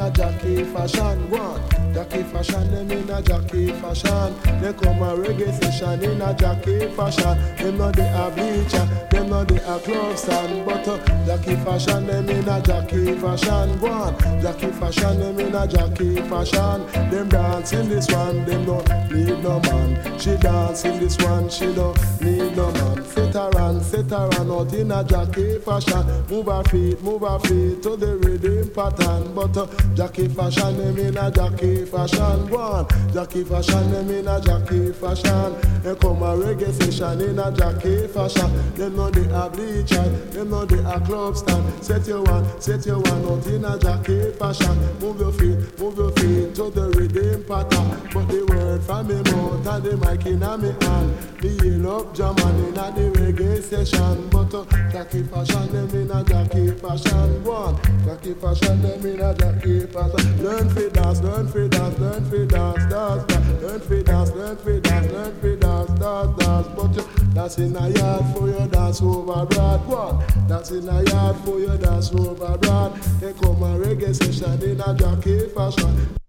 a Jackie fashion. One, Jackie fashion, them in a Jackie fashion. They come a reggae session in a Jackie fashion. Them not they a bleacher, them not they a club stand. But Jackie fashion, them in a Jackie fashion. One, Jackie fashion, them in a Jackie fashion. Them dance in this one, them don't need no man. She dance in this one, she don't need no man. Set her on out in a Jackie fashion. Move her feet to the rhythm pattern. But Jackie fashion, them in a Jackie fashion. One, Jackie fashion, them in a Jackie fashion. They come a reggae session in a Jackie fashion. Them know they a bleacher, them know they a club stand. Set your one out in a Jackie fashion. Move your feet to the rhythm pattern. But the word from me mouth and the mic in a me hand. The yell up German in a the reggae session. But Jackie fashion, them in a Jackie fashion. One, Jackie fashion, them in a Jackie fashion. Learn fi dance, learn fi dance, learn fi dance, dance, dance. Learn fi dance, learn fi dance, learn fi dance, dance, dance. But that's in a yard for your dance over broad. One, that's in a yard for your dance over broad. They come a reggae session in a Jackie fashion.